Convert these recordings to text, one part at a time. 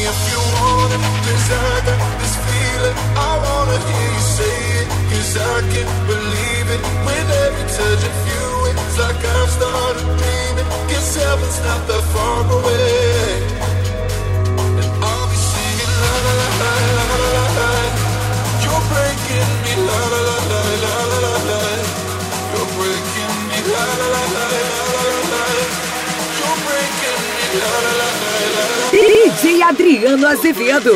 if you want it, 'cause I got this feeling. I wanna hear you say it, 'cause I can't believe it. With every touch of you, it's like I've started dreaming. Guess heaven's not that far away. And I'll be singing la la la la la la la. You're breaking me la la la la la la la. You're breaking me la la la la la la la. You're breaking me la la la la la la. DJ Adriano Azevedo.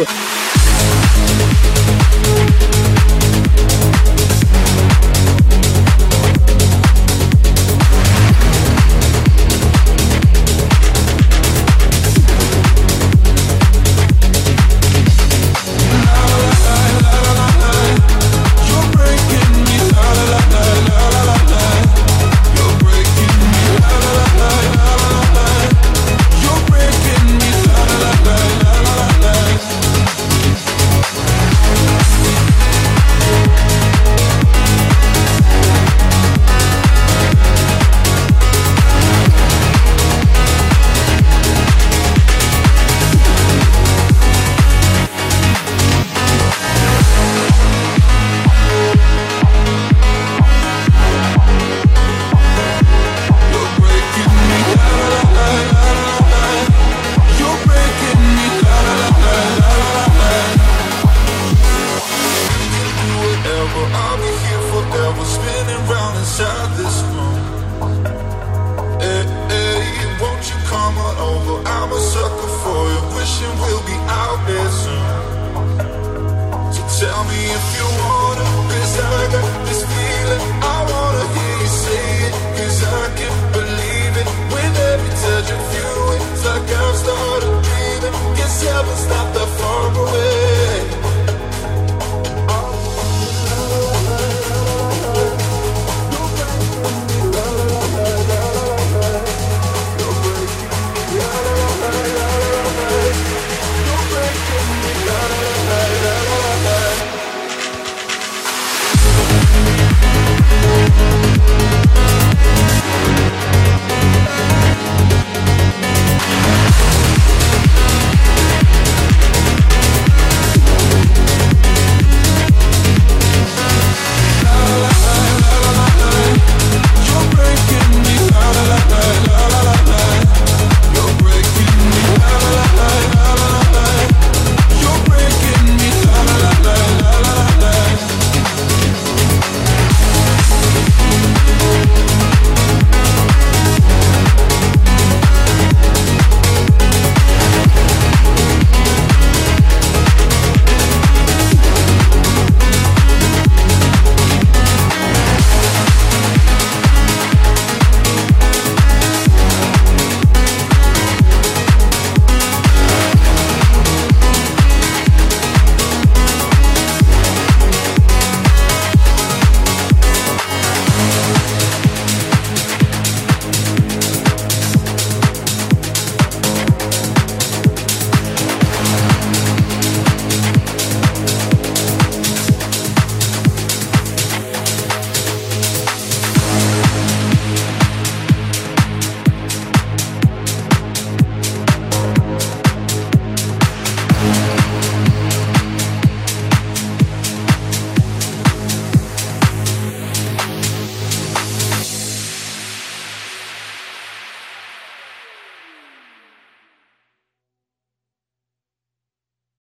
Heaven's not